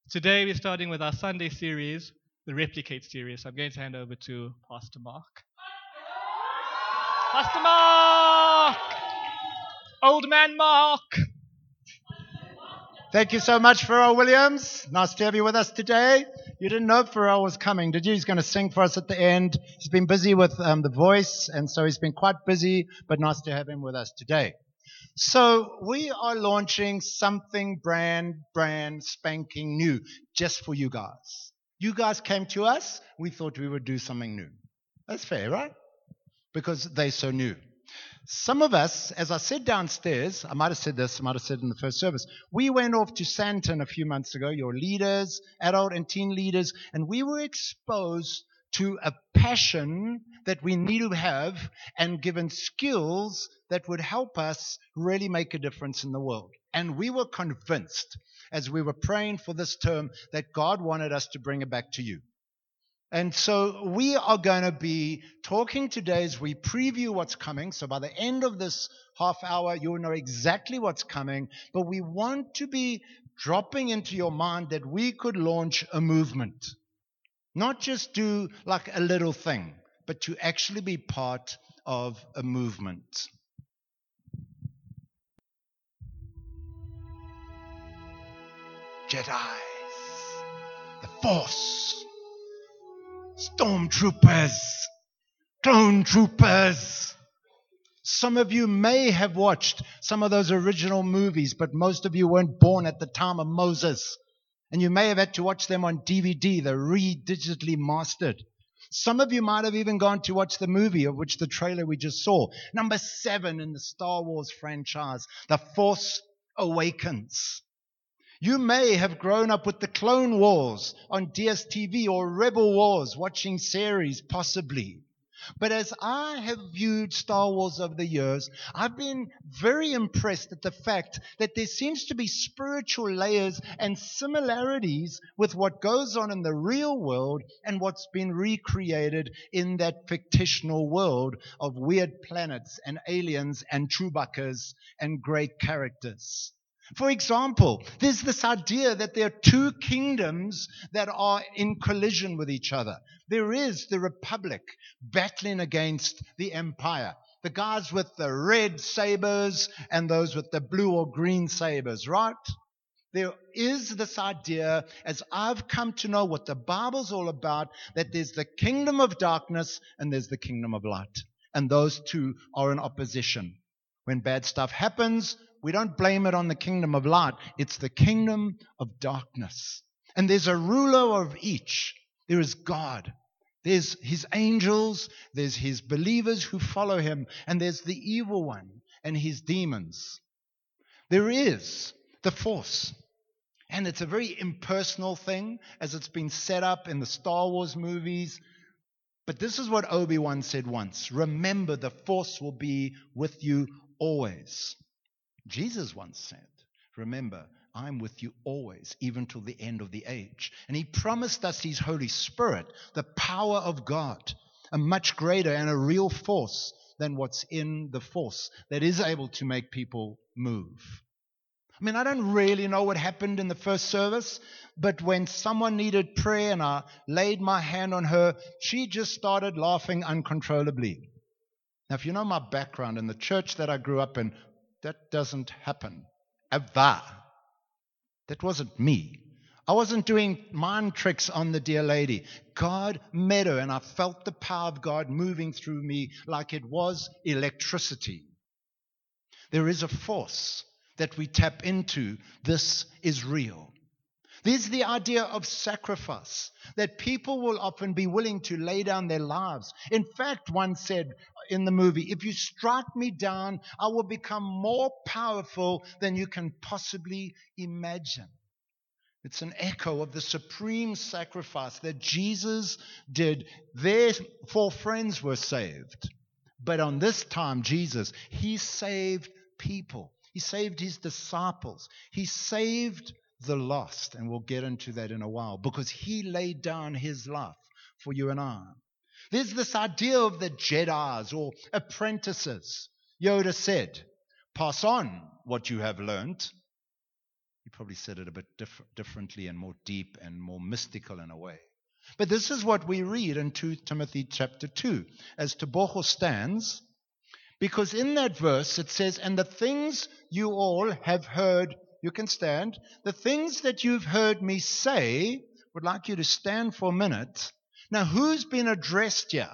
Today we're starting with our Sunday series, the Replicate series. I'm going to hand over to Pastor Mark. Pastor Mark! Old man Mark! Thank you so much, Pharrell Williams. Nice to have you with us today. You didn't know Pharrell was coming, did you? He's going to sing for us at the end. He's been busy with the voice, and so he's been quite busy, but nice to have him with us today. So we are launching something brand spanking new just for you guys. You guys came to us. We thought we would do something new. That's fair, right? Because they're so new. Some of us, as I said downstairs, I might have said this, I might have said in the first service, we went off to Sandton a few months ago, your leaders, adult and teen leaders, and we were exposed to a passion that we need to have and given skills that would help us really make a difference in the world. And we were convinced, as we were praying for this term, that God wanted us to bring it back to you. And so we are going to be talking today as we preview what's coming. So by the end of this half hour, you'll know exactly what's coming. But we want to be dropping into your mind that we could launch a movement. Not just do like a little thing, but to actually be part of a movement. Jedis, the Force, stormtroopers, clone troopers. Some of you may have watched some of those original movies, but most of you weren't born at the time of Moses. And you may have had to watch them on DVD, they're digitally mastered. Some of you might have even gone to watch the movie, of which the trailer we just saw. Number 7 in the Star Wars franchise, The Force Awakens. You may have grown up with the Clone Wars on DSTV or Rebel Wars, watching series possibly. But as I have viewed Star Wars over the years, I've been very impressed at the fact that there seems to be spiritual layers and similarities with what goes on in the real world and what's been recreated in that fictional world of weird planets and aliens and Chewbacca's and great characters. For example, there's this idea that there are two kingdoms that are in collision with each other. There is the Republic battling against the Empire. The guys with the red sabers and those with the blue or green sabers, right? There is this idea, as I've come to know what the Bible's all about, that there's the kingdom of darkness and there's the kingdom of light. And those two are in opposition. When bad stuff happens, we don't blame it on the kingdom of light. It's the kingdom of darkness. And there's a ruler of each. There is God. There's his angels. There's his believers who follow him. And there's the evil one and his demons. There is the Force. And it's a very impersonal thing as it's been set up in the Star Wars movies. But this is what Obi-Wan said once. Remember, the Force will be with you always. Jesus once said, remember, I'm with you always, even till the end of the age. And he promised us his Holy Spirit, the power of God, a much greater and a real force than what's in the Force that is able to make people move. I mean, I don't really know what happened in the first service, but when someone needed prayer and I laid my hand on her, she just started laughing uncontrollably. Now, if you know my background in the church that I grew up in, that doesn't happen. Ever. That wasn't me. I wasn't doing mind tricks on the dear lady. God met her, and I felt the power of God moving through me like it was electricity. There is a force that we tap into. This is real. There's the idea of sacrifice, that people will often be willing to lay down their lives. In fact, one said in the movie, if you strike me down, I will become more powerful than you can possibly imagine. It's an echo of the supreme sacrifice that Jesus did. Their 4 friends were saved. But on this time, Jesus, he saved people. He saved his disciples. He saved the lost, and we'll get into that in a while, because he laid down his life for you and I. There's this idea of the Jedis or apprentices. Yoda said, pass on what you have learned. He probably said it a bit differently and more deep and more mystical in a way. But this is what we read in 2 Timothy chapter 2, as Tebogo stands, because in that verse it says, and the things you all have heard, you can stand, the things that you've heard me say, would like you to stand for a minute. Now, who's been addressed here?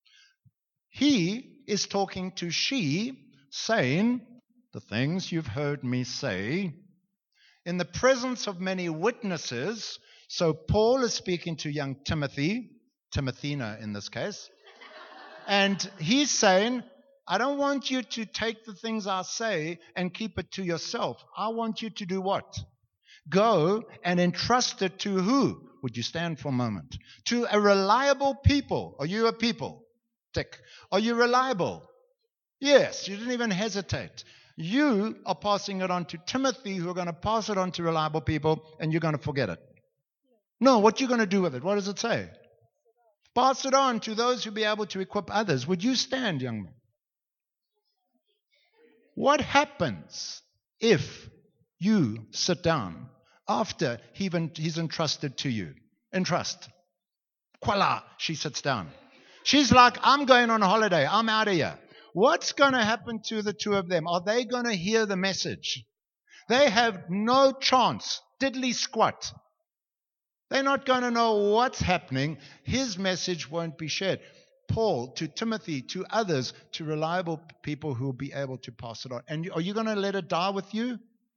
He is talking to she, saying, the things you've heard me say, in the presence of many witnesses. So Paul is speaking to young Timothy, Timothina in this case, and he's saying, I don't want you to take the things I say and keep it to yourself. I want you to do what? Go and entrust it to who? Would you stand for a moment? To a reliable people. Are you a people? Tick. Are you reliable? Yes, you didn't even hesitate. You are passing it on to Timothy, who are going to pass it on to reliable people, and you're going to forget it. No, what you're going to do with it? What does it say? Pass it on to those who be able to equip others. Would you stand, young man? What happens if you sit down after he's entrusted to you? Entrust. Voila, she sits down. She's like, I'm going on a holiday. I'm out of here. What's going to happen to the two of them? Are they going to hear the message? They have no chance. Diddly squat. They're not going to know what's happening. His message won't be shared. Paul, to Timothy, to others, to reliable people who will be able to pass it on. And are you going to let it die with you?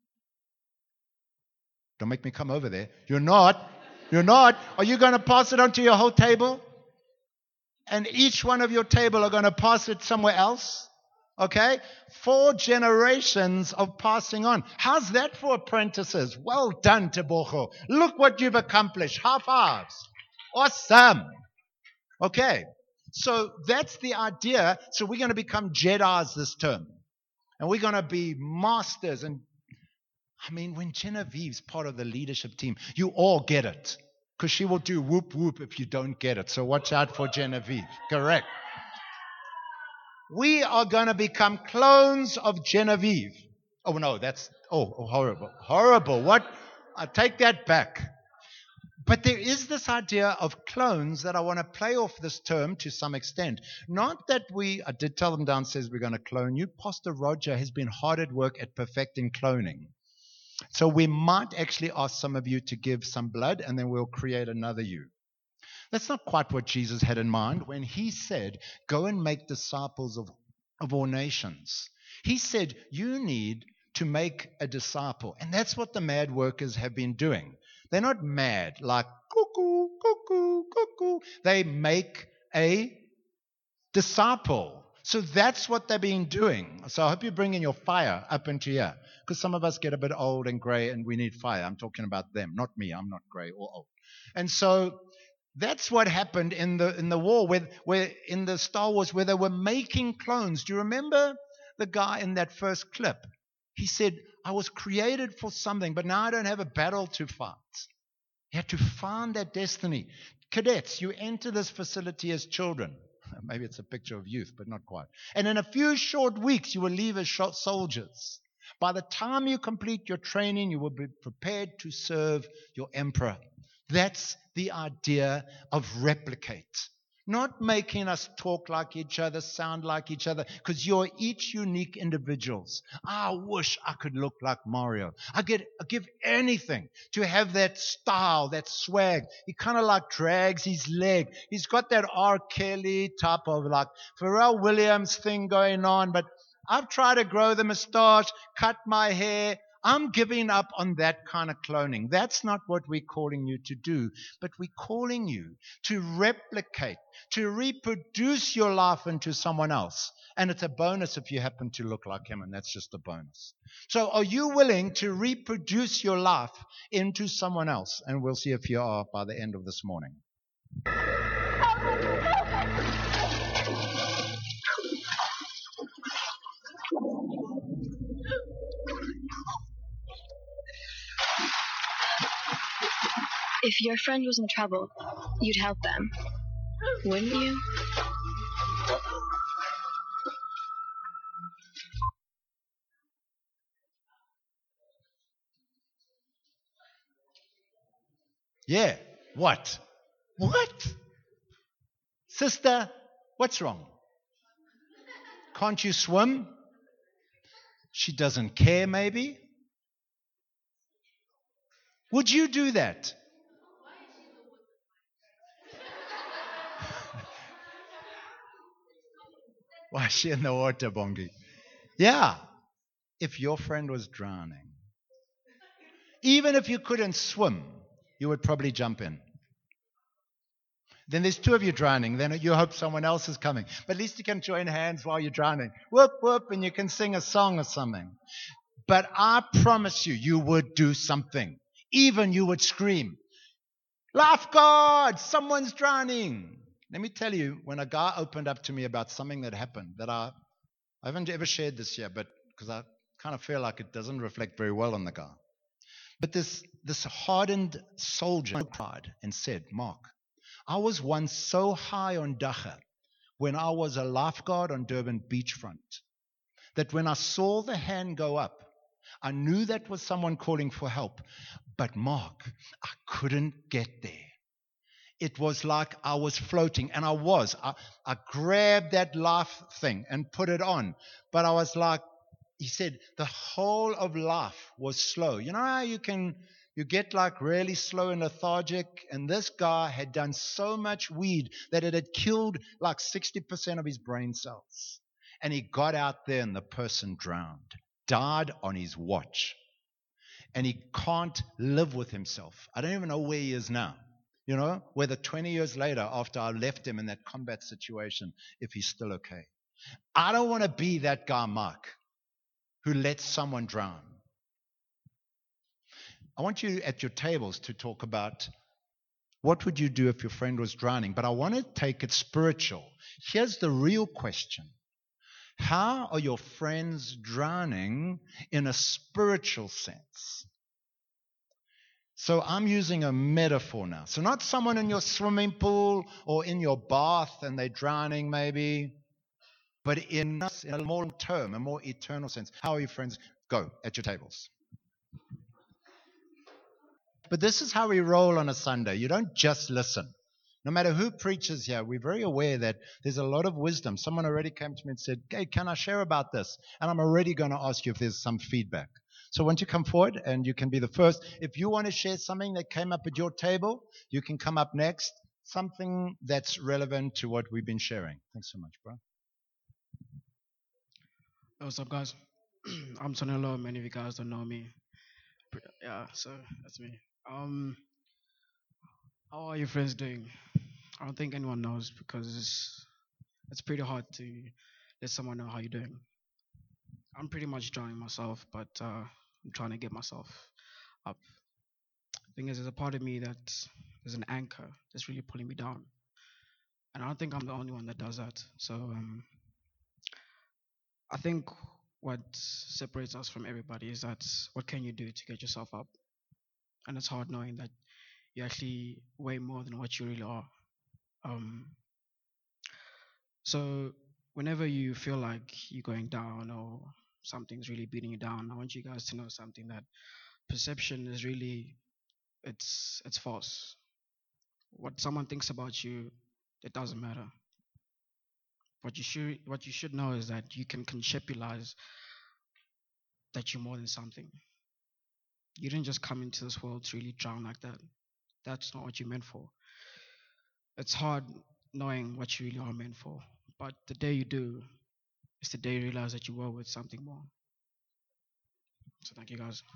Don't make me come over there. You're not. You're not. Are you going to pass it on to your whole table? And each one of your table are going to pass it somewhere else? Okay? 4 generations of passing on. How's that for apprentices? Well done, Tebogo. Look what you've accomplished. High fives. Awesome. Okay. So that's the idea. So we're going to become Jedis this term. And we're going to be masters. And I mean, when Genevieve's part of the leadership team, you all get it. Because she will do whoop whoop if you don't get it. So watch out for Genevieve. Correct. We are going to become clones of Genevieve. Oh no, that's horrible. Horrible. What? I take that back. But there is this idea of clones that I want to play off this term to some extent. Not that I did tell them downstairs we're going to clone you. Pastor Roger has been hard at work at perfecting cloning. So we might actually ask some of you to give some blood and then we'll create another you. That's not quite what Jesus had in mind when he said, go and make disciples of all nations. He said, you need to make a disciple. And that's what the mad workers have been doing. They're not mad like cuckoo, cuckoo, cuckoo. They make a disciple. So that's what they've been doing. So I hope you're bringing your fire up into here. Because some of us get a bit old and grey and we need fire. I'm talking about them, not me. I'm not grey or old. And so that's what happened in the war, where in the Star Wars, where they were making clones. Do you remember the guy in that first clip? He said, I was created for something, but now I don't have a battle to fight. You have to find that destiny. Cadets, you enter this facility as children. Maybe it's a picture of youth, but not quite. And in a few short weeks, you will leave as soldiers. By the time you complete your training, you will be prepared to serve your emperor. That's the idea of replicate. Not making us talk like each other, sound like each other, because you're each unique individuals. I wish I could look like Mario. I give anything to have that style, that swag. He kind of like drags his leg. He's got that R. Kelly type of like Pharrell Williams thing going on, but I've tried to grow the moustache, cut my hair. I'm giving up on that kind of cloning. That's not what we're calling you to do, but we're calling you to replicate, to reproduce your life into someone else. And it's a bonus if you happen to look like him, and that's just a bonus. So are you willing to reproduce your life into someone else? And we'll see if you are by the end of this morning. If your friend was in trouble, you'd help them, wouldn't you? Yeah. What? What? Sister, what's wrong? Can't you swim? She doesn't care, maybe? Would you do that? Why is she in the water, Bongi? Yeah. If your friend was drowning, even if you couldn't swim, you would probably jump in. Then there's two of you drowning. Then you hope someone else is coming. But at least you can join hands while you're drowning. Whoop, whoop, and you can sing a song or something. But I promise you, you would do something. Even you would scream, lifeguard, someone's drowning. Let me tell you, when a guy opened up to me about something that happened, that I haven't ever shared this here, but because I kind of feel like it doesn't reflect very well on the guy. But this hardened soldier cried and said, Mark, I was once so high on Dacha when I was a lifeguard on Durban beachfront that when I saw the hand go up, I knew that was someone calling for help. But Mark, I couldn't get there. It was like I was floating, and I was. I grabbed that life thing and put it on. But I was like, he said, the whole of life was slow. You know how you get like really slow and lethargic? And this guy had done so much weed that it had killed like 60% of his brain cells. And he got out there and the person drowned, died on his watch. And he can't live with himself. I don't even know where he is now. You know, whether 20 years later, after I left him in that combat situation, if he's still okay. I don't want to be that guy, Mark, who lets someone drown. I want you at your tables to talk about what would you do if your friend was drowning. But I want to take it spiritual. Here's the real question. How are your friends drowning in a spiritual sense? So I'm using a metaphor now. So not someone in your swimming pool or in your bath and they're drowning maybe, but in a more long-term, a more eternal sense. How are your friends? Go at your tables. But this is how we roll on a Sunday. You don't just listen. No matter who preaches here, we're very aware that there's a lot of wisdom. Someone already came to me and said, hey, can I share about this? And I'm already going to ask you if there's some feedback. So why don't you come forward and you can be the first. If you want to share something that came up at your table, you can come up next. Something that's relevant to what we've been sharing. Thanks so much, bro. What's up, guys? I'm Sonelo. Many of you guys don't know me. Yeah, so that's me. How are your friends doing? I don't think anyone knows because it's pretty hard to let someone know how you're doing. I'm pretty much drowning myself, but I'm trying to get myself up. The thing is, there's a part of me that there's an anchor that's really pulling me down, and I don't think I'm the only one that does that. So I think what separates us from everybody is that what can you do to get yourself up? And it's hard knowing that you're actually way more than what you really are. So whenever you feel like you're going down or something's really beating you down, I want you guys to know something, that perception is really it's false. What someone thinks about you, it doesn't matter. What you should know is that you can conceptualize that you're more than something. You didn't just come into this world to really drown like that. That's not what you're meant for. It's hard knowing what you really are meant for. But the day you do, it's the day you realize that you were with something more. So thank you, guys.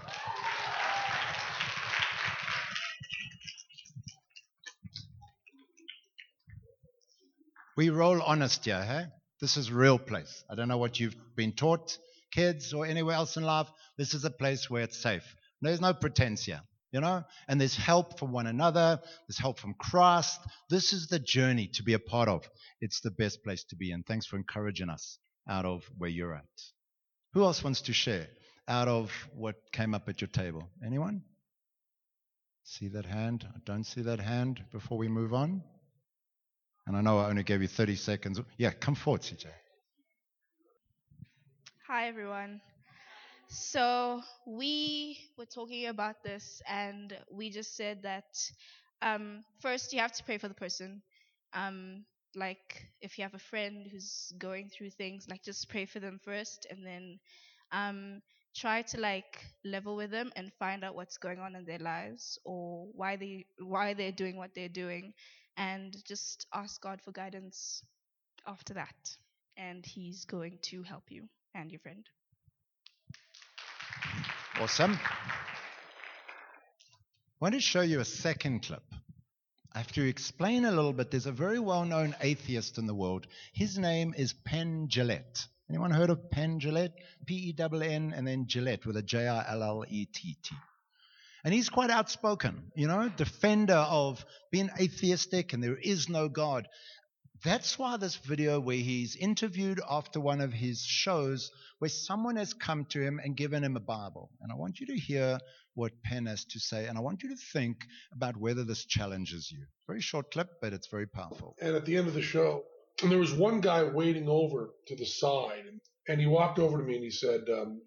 We roll honest here, hey? This is real place. I don't know what you've been taught, kids or anywhere else in life. This is a place where it's safe. There's no pretense here, you know? And there's help from one another. There's help from Christ. This is the journey to be a part of. It's the best place to be. And thanks for encouraging us out of where you're at. Who else wants to share out of what came up at your table? Anyone? See that hand? I don't see that hand before we move on. And I know I only gave you 30 seconds. Yeah, come forward, CJ. Hi, everyone. So we were talking about this, and we just said that first you have to pray for the person. Um, like if you have a friend who's going through things, like just pray for them first, and then um, try to like level with them and find out what's going on in their lives or why they're doing what they're doing, and just ask God for guidance after that, and He's going to help you and your friend. Awesome. I want to show you a second clip. I have to explain a little bit. There's a very well-known atheist in the world. His name is Penn Jillette. Anyone heard of Penn Jillette? Penn and then Gillette with a Jillett. And he's quite outspoken, defender of being atheistic and there is no God. That's why this video where he's interviewed after one of his shows where someone has come to him and given him a Bible. And I want you to hear what Penn has to say, and I want you to think about whether this challenges you. Very short clip, but it's very powerful. And at the end of the show, and there was one guy waiting over to the side, and he walked over to me and he said,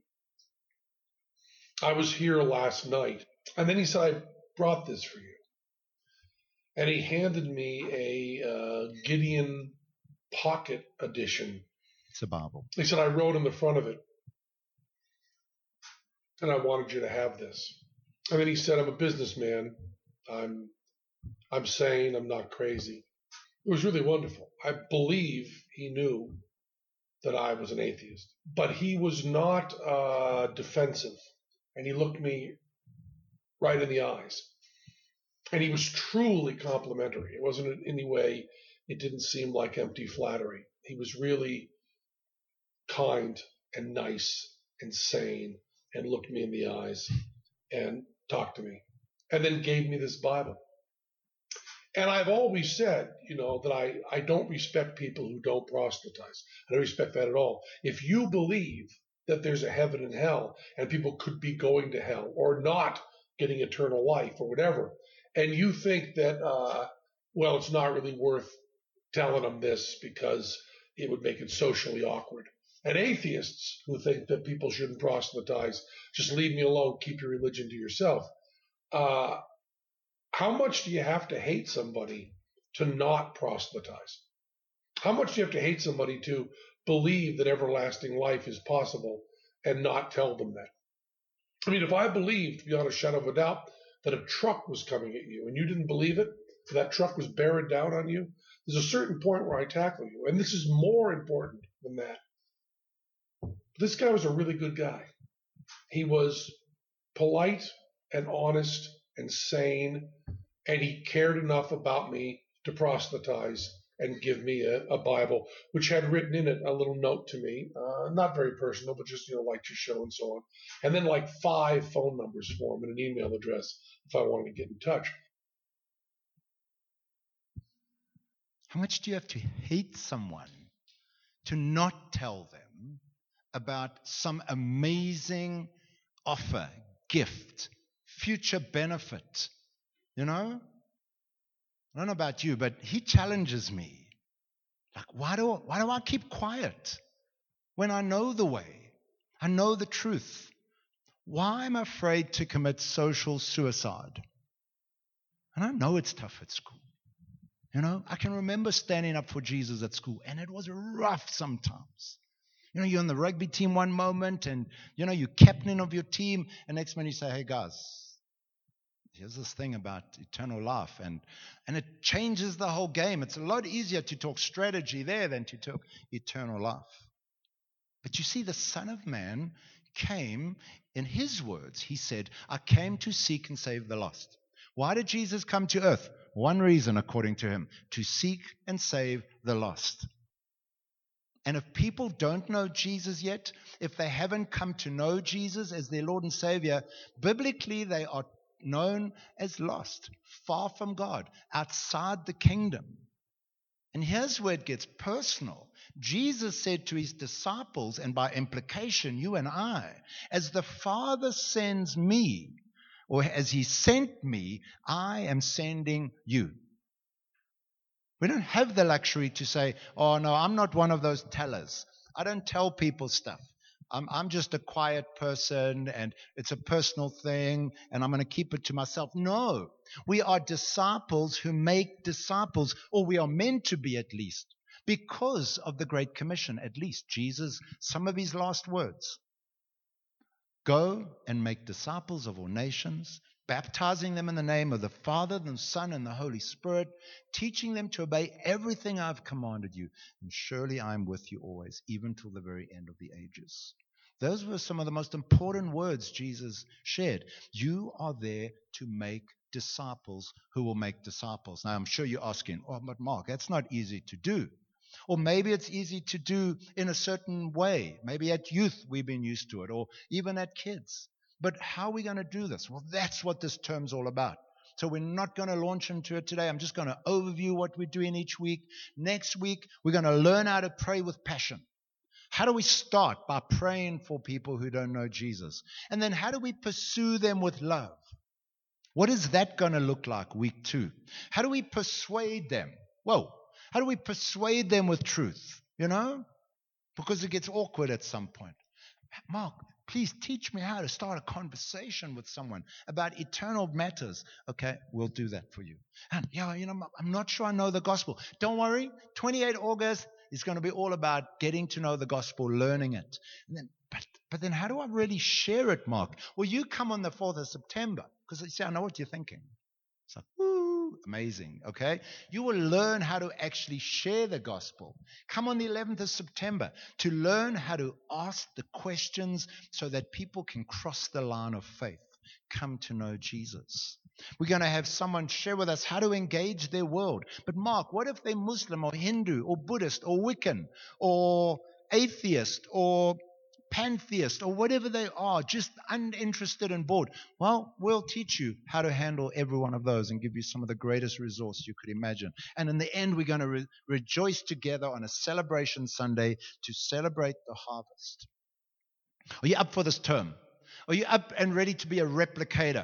I was here last night. And then he said, I brought this for you. And he handed me a Gideon Pocket Edition. It's a Bible. He said, I wrote in the front of it, and I wanted you to have this. And then he said, I'm a businessman. I'm sane. I'm not crazy. It was really wonderful. I believe he knew that I was an atheist, but he was not defensive, and he looked me right in the eyes. And he was truly complimentary. It wasn't in any way, it didn't seem like empty flattery. He was really kind and nice and sane and looked me in the eyes and talked to me and then gave me this Bible. And I've always said, that I don't respect people who don't proselytize. I don't respect that at all. If you believe that there's a heaven and hell and people could be going to hell or not getting eternal life or whatever, and you think that, it's not really worth telling them this because it would make it socially awkward. And atheists who think that people shouldn't proselytize, just leave me alone, keep your religion to yourself. How much do you have to hate somebody to not proselytize? How much do you have to hate somebody to believe that everlasting life is possible and not tell them that? I mean, if I believed beyond a shadow of a doubt that a truck was coming at you and you didn't believe it, that truck was bearing down on you, there's a certain point where I tackle you. And this is more important than that. This guy was a really good guy. He was polite and honest and sane, and he cared enough about me to proselytize and give me a Bible, which had written in it a little note to me, not very personal, but just, like your show and so on. And then like 5 phone numbers for him and an email address if I wanted to get in touch. How much do you have to hate someone to not tell them about some amazing offer, gift, future benefit? I don't know about you, but he challenges me. Like, why do I keep quiet when I know the way? I know the truth. Why am I afraid to commit social suicide? And I know it's tough at school. I can remember standing up for Jesus at school, and it was rough sometimes. You're on the rugby team one moment, and, you're captain of your team, and next minute you say, hey, guys, here's this thing about eternal life, and it changes the whole game. It's a lot easier to talk strategy there than to talk eternal life. But you see, the Son of Man came, in his words, he said, I came to seek and save the lost. Why did Jesus come to earth? One reason, according to him, to seek and save the lost. And if people don't know Jesus yet, if they haven't come to know Jesus as their Lord and Savior, biblically they are known as lost, far from God, outside the kingdom. And here's where it gets personal. Jesus said to his disciples, and by implication, you and I, as the Father sends me, or as he sent me, I am sending you. We don't have the luxury to say, oh no, I'm not one of those tellers. I don't tell people stuff. I'm just a quiet person and it's a personal thing and I'm going to keep it to myself. No, we are disciples who make disciples, or we are meant to be at least, because of the Great Commission. At least Jesus, some of his last words: go and make disciples of all nations, baptizing them in the name of the Father, the Son, and the Holy Spirit, teaching them to obey everything I've commanded you. And surely I am with you always, even till the very end of the ages. Those were some of the most important words Jesus shared. You are there to make disciples who will make disciples. Now, I'm sure you're asking, oh, but Mark, that's not easy to do. Or maybe it's easy to do in a certain way. Maybe at youth we've been used to it, or even at kids. But how are we going to do this? Well, that's what this term's all about. So we're not going to launch into it today. I'm just going to overview what we're doing each week. Next week, we're going to learn how to pray with passion. How do we start? By praying for people who don't know Jesus. And then how do we pursue them with love? What is that going to look like week 2? How do we persuade them? Whoa. How do we persuade them with truth? You know? Because it gets awkward at some point. Mark, please teach me how to start a conversation with someone about eternal matters. Okay, we'll do that for you. And I'm not sure I know the gospel. Don't worry, 28 August is going to be all about getting to know the gospel, learning it. And then, but then how do I really share it, Mark? Well, you come on the 4th of September, because you see, I know what you're thinking. It's like, woo, amazing, okay? You will learn how to actually share the gospel. Come on the 11th of September to learn how to ask the questions so that people can cross the line of faith, come to know Jesus. We're going to have someone share with us how to engage their world. But Mark, what if they're Muslim or Hindu or Buddhist or Wiccan or atheist or pantheist or whatever they are, just uninterested and bored? Well, we'll teach you how to handle every one of those and give you some of the greatest resources you could imagine. And in the end, we're going to rejoice together on a celebration Sunday to celebrate the harvest. Are you up for this term? Are you up and ready to be a replicator?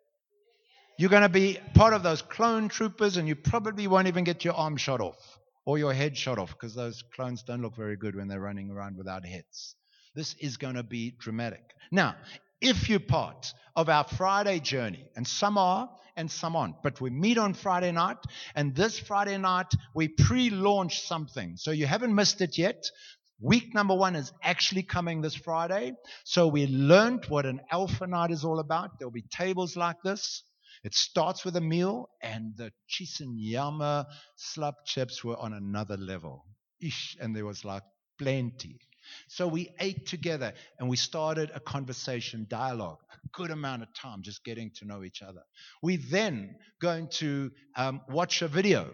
You're going to be part of those clone troopers, and you probably won't even get your arm shot off or your head shot off, because those clones don't look very good when they're running around without heads. This is going to be dramatic. Now, if you're part of our Friday journey, and some are and some aren't, but we meet on Friday night, and this Friday night we pre-launch something. So you haven't missed it yet. Week number 1 is actually coming this Friday. So we learned what an Alpha Night is all about. There'll be tables like this. It starts with a meal, and the Chisenyama slab chips were on another level. And there was like plenty. So we ate together, and we started a conversation, dialogue, a good amount of time just getting to know each other. We then going to watch a video.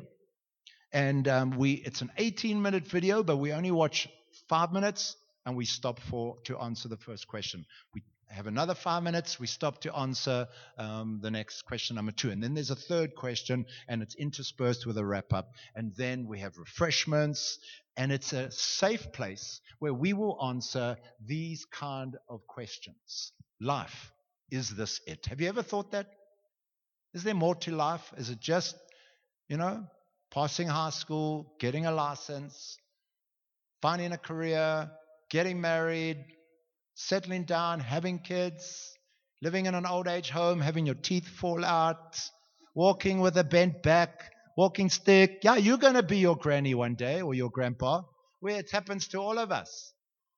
And it's an 18-minute video, but we only watch 5 minutes, and we stop to answer the first question. We have another 5 minutes. We stop to answer the next question, number 2. And then there's a third question, and it's interspersed with a wrap-up. And then we have refreshments, and it's a safe place where we will answer these kind of questions. Life, is this it? Have you ever thought that? Is there more to life? Is it just, passing high school, getting a license, finding a career, getting married, settling down, having kids, living in an old age home, having your teeth fall out, walking with a bent back, walking stick? Yeah, you're going to be your granny one day, or your grandpa, where it happens to all of us.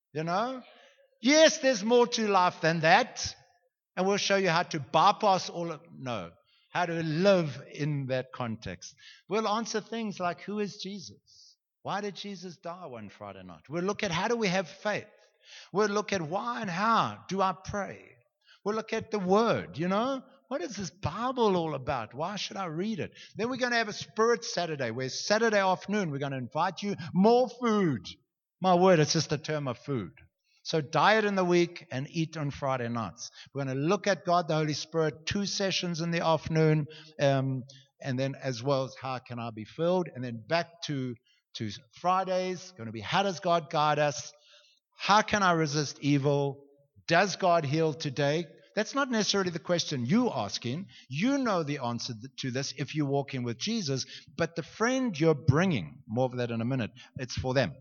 Yes, there's more to life than that. And we'll show you how to bypass how to live in that context. We'll answer things like, who is Jesus? Why did Jesus die one Friday night? We'll look at, how do we have faith? We'll look at, why and how do I pray? We'll look at the Word, What is this Bible all about? Why should I read it? Then we're going to have a Spirit Saturday, where Saturday afternoon we're going to invite you more food. My word, it's just a term of food. So diet in the week and eat on Friday nights. We're going to look at God, the Holy Spirit, 2 sessions in the afternoon, and then as well as how can I be filled? And then back to Fridays, going to be, how does God guide us? How can I resist evil? Does God heal today? That's not necessarily the question you're asking. You know the answer to this if you walk in with Jesus, but the friend you're bringing, more of that in a minute, it's for them.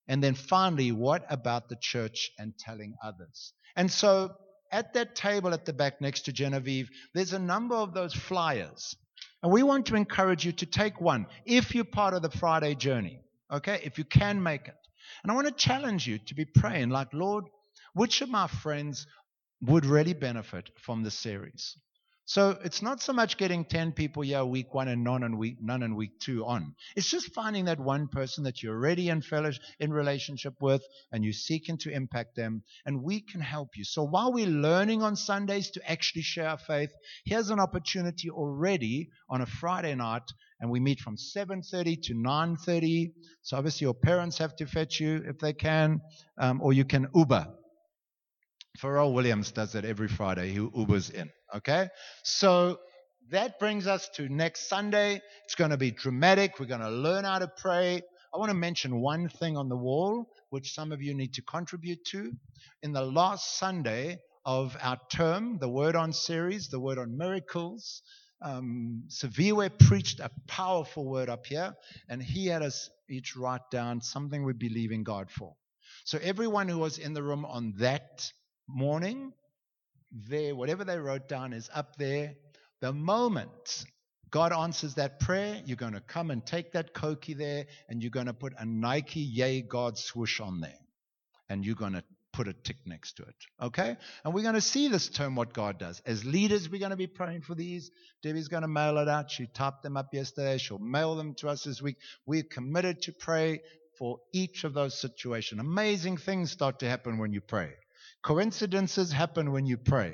And then finally, what about the church and telling others? And so at that table at the back next to Genevieve, there's a number of those flyers. And we want to encourage you to take one if you're part of the Friday journey, okay, if you can make it. And I want to challenge you to be praying like, Lord, which of my friends would really benefit from this series? So it's not so much getting 10 people here week 1 and none in week 2 on. It's just finding that one person that you're already in relationship with and you're seeking to impact them, and we can help you. So while we're learning on Sundays to actually share our faith, here's an opportunity already on a Friday night, and we meet from 7:30 to 9:30. So obviously your parents have to fetch you if they can, or you can Uber. Pharrell Williams does that every Friday. He Ubers in. Okay? So that brings us to next Sunday. It's going to be dramatic. We're going to learn how to pray. I want to mention one thing on the wall, which some of you need to contribute to. In the last Sunday of our term, the Word On series, the Word On Miracles, Saviwe preached a powerful word up here, and he had us each write down something we believe in God for. So everyone who was in the room on that morning, there, whatever they wrote down is up there. The moment God answers that prayer, you're going to come and take that Koki there, and you're going to put a Nike Yay God swoosh on there, and you're going to put a tick next to it. Okay? And we're going to see this term, what God does. As leaders, we're going to be praying for these. Debbie's going to mail it out. She typed them up yesterday. She'll mail them to us this week. We're committed to pray for each of those situations. Amazing things start to happen when you pray. Coincidences happen when you pray.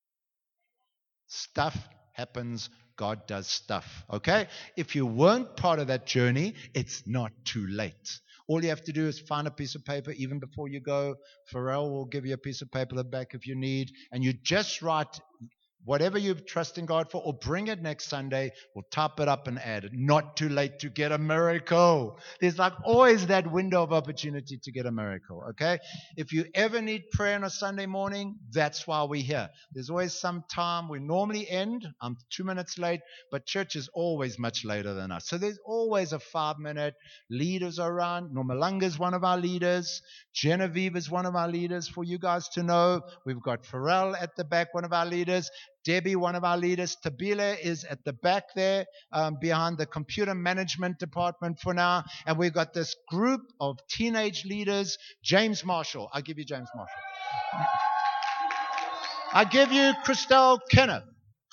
Stuff happens. God does stuff. Okay? If you weren't part of that journey, it's not too late. All you have to do is find a piece of paper even before you go. Pharrell will give you a piece of paper at the back if you need. And you just write whatever you're trusting God for, or bring it next Sunday. We'll type it up and add it. Not too late to get a miracle. There's like always that window of opportunity to get a miracle, okay? If you ever need prayer on a Sunday morning, that's why we're here. There's always some time. We normally end. I'm 2 minutes late, but church is always much later than us. So there's always a 5-minute. Leaders are around. Nomalanga is one of our leaders. Genevieve is one of our leaders for you guys to know. We've got Pharrell at the back, one of our leaders. Debbie, one of our leaders. Tabile is at the back there behind the computer management department for now. And we've got this group of teenage leaders. James Marshall. I'll give you James Marshall. I give you Christelle Kenneth.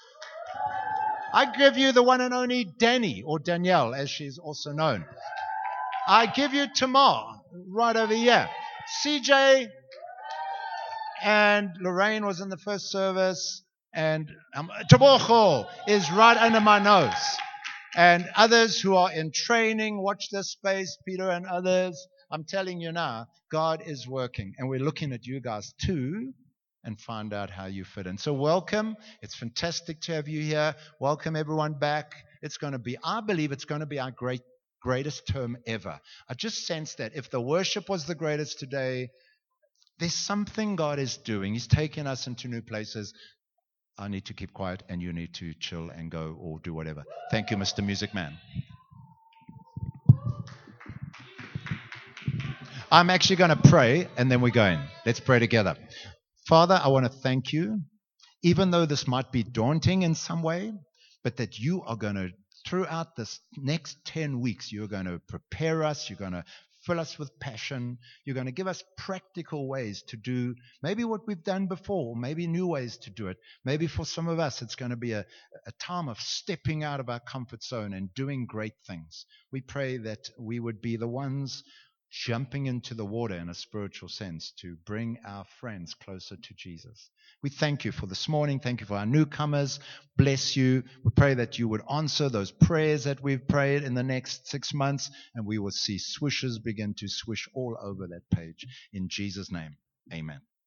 I give you the one and only Danny, or Danielle as she's also known. I give you Tamar right over here. CJ and Lorraine was in the first service. And Tabocho is right under my nose. And others who are in training, watch this space, Peter and others. I'm telling you now, God is working. And we're looking at you guys too and find out how you fit in. So welcome. It's fantastic to have you here. Welcome everyone back. It's going to be, I believe it's going to be our greatest term ever. I just sense that if the worship was the greatest today, there's something God is doing. He's taking us into new places. I need to keep quiet and you need to chill and go or do whatever. Thank you, Mr. Music Man. I'm actually going to pray and then we're going. Let's pray together. Father, I want to thank you, even though this might be daunting in some way, but that you are going to, throughout this next 10 weeks, you're going to prepare us, you're going to fill us with passion. You're going to give us practical ways to do maybe what we've done before, maybe new ways to do it. Maybe for some of us, it's going to be a time of stepping out of our comfort zone and doing great things. We pray that we would be the ones jumping into the water in a spiritual sense to bring our friends closer to Jesus. We thank you for this morning. Thank you for our newcomers. Bless you. We pray that you would answer those prayers that we've prayed in the next 6 months, and we will see swishes begin to swish all over that page. In Jesus' name, amen.